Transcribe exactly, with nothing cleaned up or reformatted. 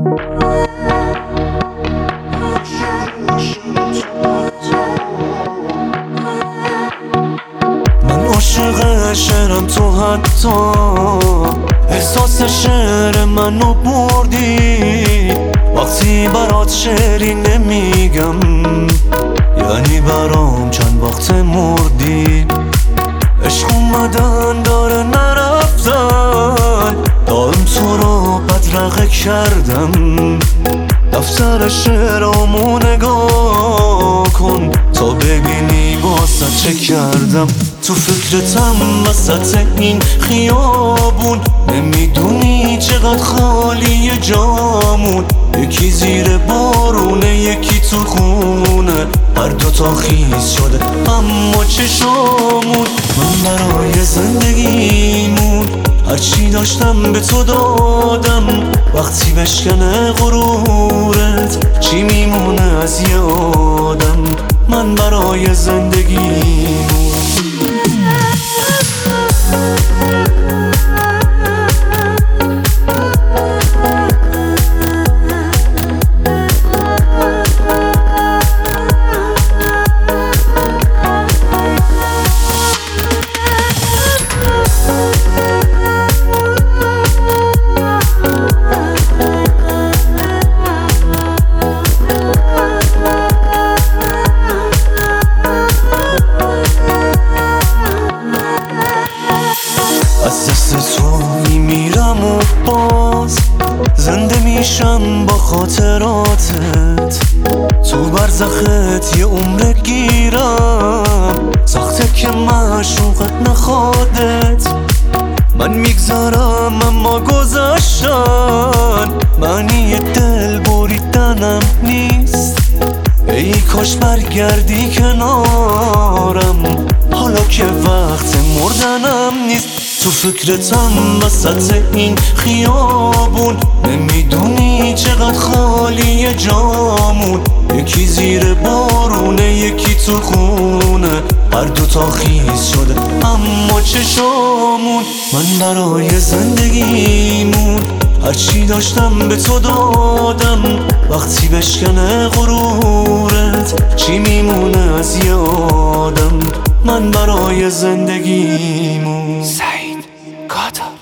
من عاشق شعرم، تو حتی احساس شعر منو بردی. وقتی برات شعری نمیگم یعنی برام چند وقت مردی. عشق اومدن داره نرفتن، دائم تو رو بدرقه کردم. دفتر شعرامو نگاه کن تا ببینی واسه چه کردم. تو فکرتم وسط این خیابون، نمیدونی چقدر خالی جامون. یکی زیر بارونه یکی تو خونه، هر دوتا خیس شده اما چشامون. من برای زندگیمون هرچی داشتم به تو دادم. وقتی بشکنه غرورت چی میمونه از یه آدم؟ من برای زندگیمون از دست تو میمیرم و باز زنده میشم با خاطراتت. تو برزخت یه عمر گیرم، سخته که معشوقت نخوادت. من میگذارم اما گذشتن معنی دل بریدنم نیست. ای کاش برگردی کنارم حالا که وقت مردنم نیست. تو فکرتم وسط این خیابون، نمیدونی چقدر خالی جامون. یکی زیر بارونه یکی تو خونه، هر دوتا خیس شده اما چشامون. من برای زندگیمون هرچی داشتم به تو دادم. وقتی بشکنه غرورت چی میمونه از یه آدم؟ من برای زندگیمون سعید گاتا